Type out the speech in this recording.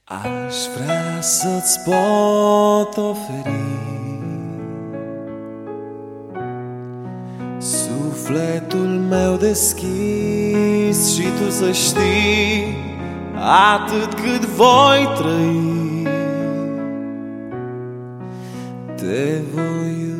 Aș vrea să-ți pot oferi sufletul meu deschis și tu să știi atât cât voi trăi, te voi iubi.